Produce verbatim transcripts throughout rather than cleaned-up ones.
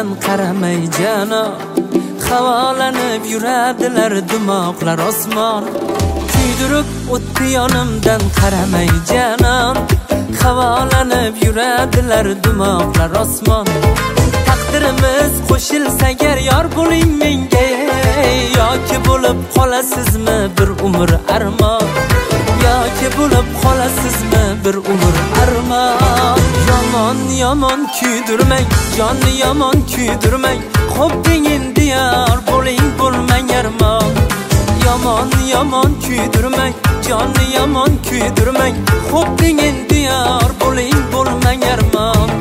qaramay janob, havolanib yuradilar dimoqlar osmon. Kuydirib o'tdi yonimdan qaramay janob, havolanib yuradilar dimoqlar osmon. Taqdirimiz qo'shilsa agar yor bo'ling menga, yoki bo'lib qolasizmi bir umr armon, yoki bo'lib qolasizmi bir umr armon. Yomon yomon kuydirmang, jonni yomon kuydirmang, xo'pding endi yor bo'ling bo'lmang armon. Yomon yomon kuydirmang, jonni yomon kuydirmang, xo'pding endi yor bo'ling bo'lmang armon.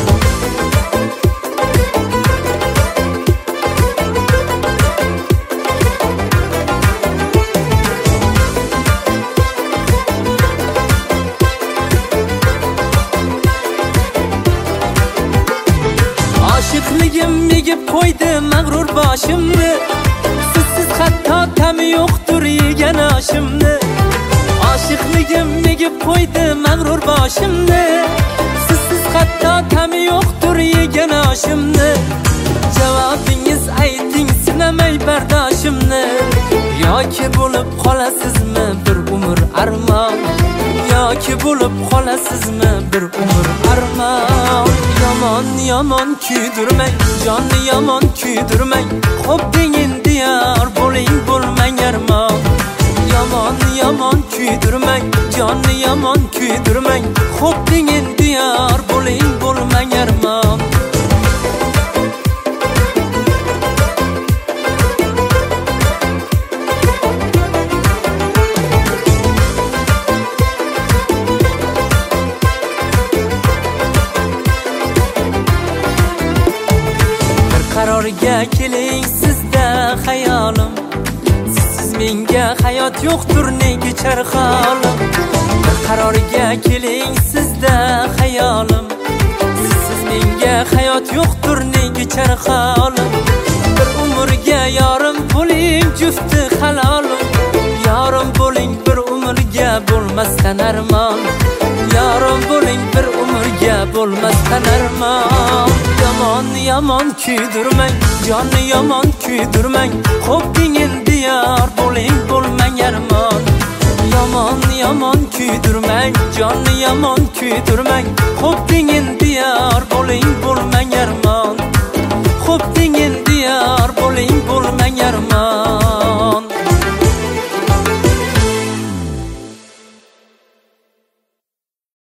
Oshiqligim yegib qo'ydi mag'rur boshimni, sizsiz hatto ta'mi yo'qdir yegan oshimni. Oshiqligim yegib qo'ydi mag'rur boshimni, sizsiz hatto ta'mi yo'qdir yegan oshimni. Javobingiz ayting sinamay bardoshimni, yoki bo'lib qolasizmi bir umr armon, yoki bo'lib qolasizmi bir umr armon. Yomon yomon kuydirmang, jonni yomon kuydirmang, xo'pding endi yor bo'ling bo'lmang armon. Yomon yomon kuydirmang, jonni yomon kuydirmang, xo'pding endi yor bo'ling bo'lmang armon. Qarorga keling sizda xayolim, siz menga hayot yo'qdir nega charxolim. Qarorga keling sizda xayolim, siz menga hayot yo'qdir nega charxolim. Bir umrga yorim bo'ling jufti halolim, yorim bo'ling bir umrga bo'lmasdan armon, yorim bo'ling bir umrga bo'lmasdan armon. Yomon yomon kuydirmang, jonni yomon kuydirmang, xo'pding endi yor bo'ling bo'lmang armon. Yomon yomon kuydirmang, jonni yomon kuydirmang, xo'pding endi yor bo'ling bo'lmang armon. Xo'pding